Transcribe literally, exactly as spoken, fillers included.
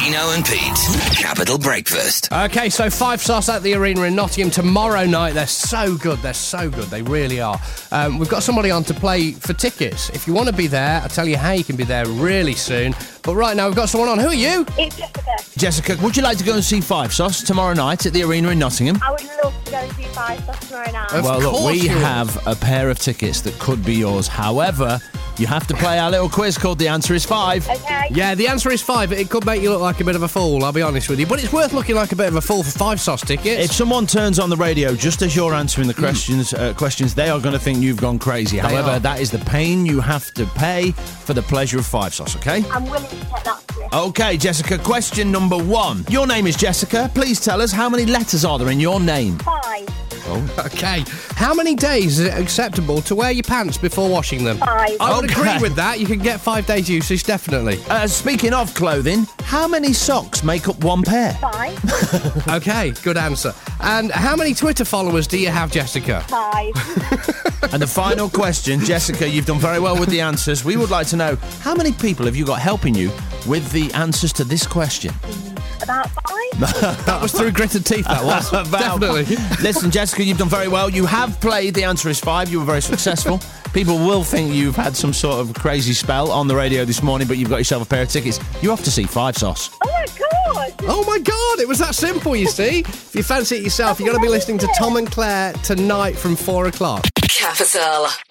Gino and Pete. Capital Breakfast. Okay, so Five Sauce at the Arena in Nottingham tomorrow night. They're so good. They're so good. They really are. Um, we've got somebody on to play for tickets. If you want to be there, I'll tell you how you can be there really soon. But right now, we've got someone on. Who are you? It's Jessica. Jessica, would you like to go and see Five Sauce tomorrow night at the Arena in Nottingham? I would love to go and see Five Sauce tomorrow night. Of well, look, course we you would. have a pair of tickets that could be yours. However, you have to play our little quiz called The Answer is Five. Okay. Yeah, the answer is five. It could make you look like a bit of a fool, I'll be honest with you. But it's worth looking like a bit of a fool for Five Sauce tickets. If someone turns on the radio just as you're answering the questions, uh, questions, they are going to think you've gone crazy. However, are. that is the pain you have to pay for the pleasure of Five Sauce, okay? I'm willing to take that risk. Okay, Jessica, question number one. Your name is Jessica. Please tell us how many letters are there in your name? Five. Okay. How many days is it acceptable to wear your pants before washing them? Five. I would Okay. agree with that. You can get five days usage, definitely. Uh, speaking of clothing, how many socks make up one pair? Five. Okay, good answer. And how many Twitter followers do you have, Jessica? Five. And the final question, Jessica, you've done very well with the answers. We would like to know, how many people have you got helping you with the answers to this question? About five. That was through gritted teeth, that was. About- Definitely. Listen, Jessica, you've done very well. You have played The Answer is Five. You were very successful. People will think you've had some sort of crazy spell on the radio this morning, but you've got yourself a pair of tickets. You're off to see Five Sauce. Oh my god. Oh my God, it was that simple, you see. If you fancy it yourself, you've got to be listening to Tom and Claire tonight from four o'clock. Capital.